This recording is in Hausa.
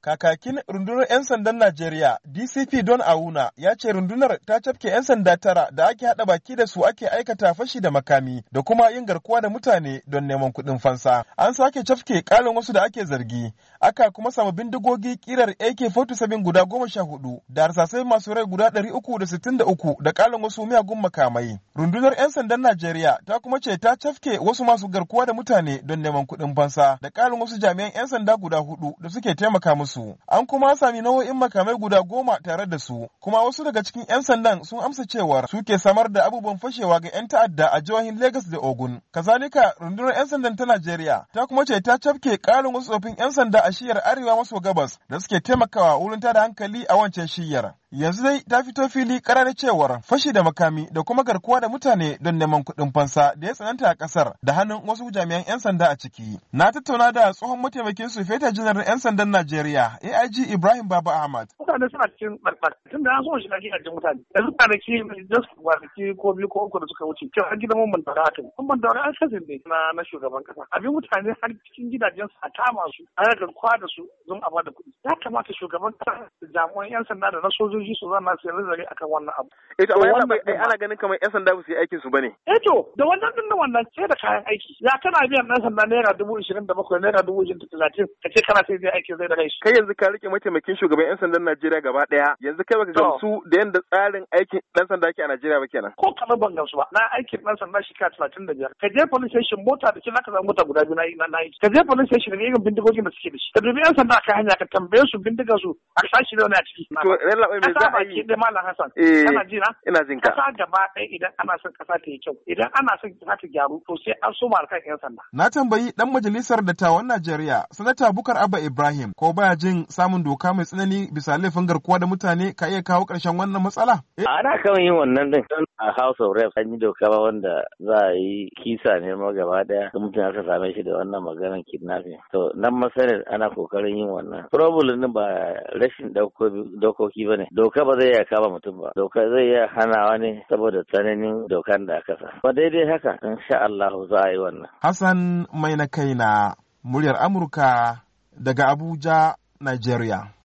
Kakakin rundunar 'yan sandan Najeriya, DCP Don Auna, ya ce rundunar ta cafke 'yan sanda 9 da ake haɗa baki da su ake aikata fashi da makami da kuma yin garkuwa da mutane don neman kuɗin fansa. An sake cafke ƙarin wasu da ake zargi, aka kuma samu bindigogi ƙirar AK-47 guda 14 da harsasai masu rai guda 363 da ƙarin wasu miyagun makamai. Rundunar 'yan sandan Najeriya ta kuma ce ta cafke wasu masu garkuwa da mutane don neman kuɗin fansa da ƙarin wasu jami'an 'yan sanda guda 4 da suke taimaka musu. An kuma sami nau'o'in makamai guda 10 tare da su, kuma wasu daga cikin 'yan sandan sun amsa cewar suke samar da abubuwan fashewa ga 'yan ta'adda a jihohin Legas da Ogun. Kazalika, rundunar 'yan sandan ta Najeriya ta kuma ce ta cafke ƙarin wasu tsofin 'yan sanda a shiyar arewa maso gabas da suke taimakawa wurin tada hankali a wancan shiyar. Yanzu dai ta fito fili karar cewar fashi da makami da kuma garkuwa da mutane don neman kuɗin fansa da ya tsananta a ƙasar da hannun wasu jami'an 'yan sanda a ciki. Na tattauna da tsohon mataimakin sufeta janar 'yan sandan Najeriya, AIG Ibrahim Baba Ahmad. Mutane suna cikin ɓarɓar tun da an so shi ake ajin mutane. Yanzu kwanaki ko biyu ko uku da suka wuce kyau an gidan mun daura haka. Mun daura an kasin ne na shugaban kasa. Abin mutane har cikin gidajen su a kama su a garkuwa da su don a bada kuɗi. Ya kamata shugaban kasa da jami'an 'yan sanda da na sojoji su zama su nazari akan wannan abu. Amma ana ganin kamar 'yan sanda ba su yi aikin su bane. Da wannan sai da kayan aiki. Ya kana biyan ɗan sanda naira 27,000 naira 30,000 ka ce kana sai zai aiki zai da kai. Kai yanzu ka rike mataimakin shugaban 'yan sandan Najeriya gaba ɗaya. Yanzu kai baka gamsu da yanda tsarin aikin ɗan sanda yake a Najeriya ba kenan. Ko kamar ban gamsu ba. Na aikin ɗan sanda shekara 35. Ka je police station mota da kina ka samu mota guda biyu na aiki. Ka je police station da irin bindigogin da suke da shi. Ka dubi 'yan sanda ka hanya ka tambaye su bindigar su a sashi da wani a ciki. To yalla me za a yi? Da Malam Hassan. Kana ji na? Ina jin ka. Kasa gaba ɗaya idan ana son kasa ta yi kyau, idan ana son kasa ta gyaru, to sai an soma kan 'yan sanda. Na tambayi dan majalisar dattawan Najeriya, Sanata Bukar Abba Ibrahim, ko baya jin samun doka mai tsanani bisa laifin garkuwa da mutane ka iya kawo ƙarshen wannan matsala? Ana kan yin wannan din. A House of Reps an yi doka ba wanda za a yi kisa ne ma gaba ɗaya da mutum aka same shi da wannan maganar kidnapping. To nan masanin ana kokarin yin wannan. Problem din ba rashin dokoki ba ne. Doka ba zai iya kama mutum ba. Doka zai iya hanawa ne saboda tsananin dokan da aka sa. Ba daidai haka insha Allah za a yi wannan. Hassan mai na kaina, muryar Amurka daga Abuja, Nigeria.